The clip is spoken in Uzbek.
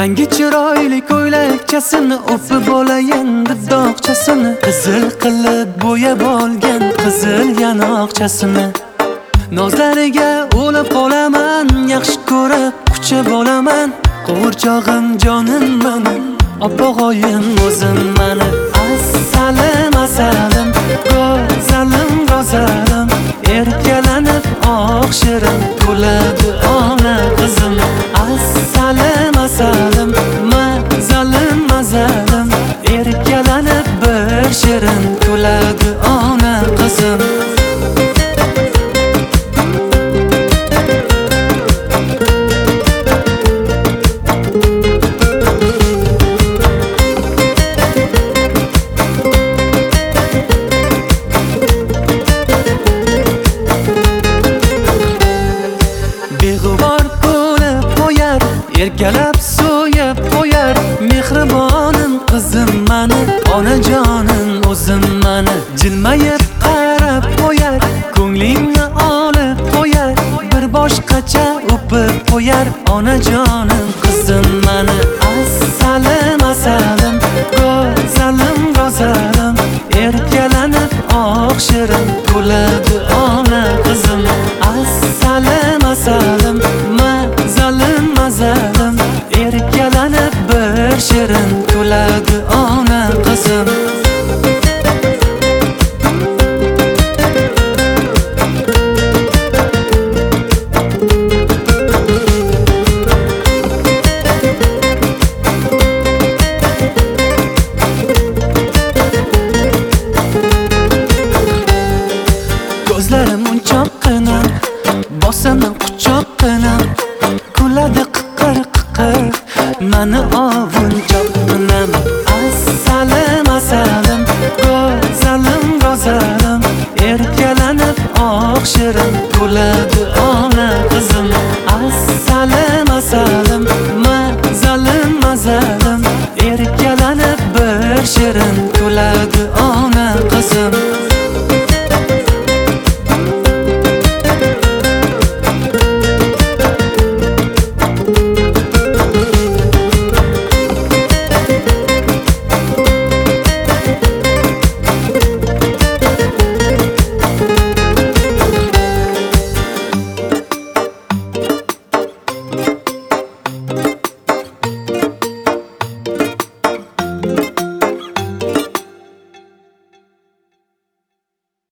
Rangi chiroyli ko'ylakchasini o'pib olayin dudoqchasini, qizil qilib bo'yab olgan qizil yanoqchasini. Nozlariga o'lib qolaman, yaxshi ko'rib quchib olaman. Qo'rchog'im jonim mani, opog'oyim o'zim mani. Assalim asalim, go'zalim go'zalim, erkalanib oq shirin kuladi ona qizim. Assalim asalim, mazalim mazalim, erkalanib bir shirin kuladi ona qizim. Beg'ubor bo'lib qo'yar, erkalab so'yib qo'yar. Mehribonim qizim mani, onajonim o'zim mani. Jilmayib qarab qo'yar, ko'nglingni olib qo'yar. Bir boshqacha o'pib qo'yar, onajonim qizim mani. Assalim asalim, go'zalim go'zalim, erkalanib oq shirin kuladi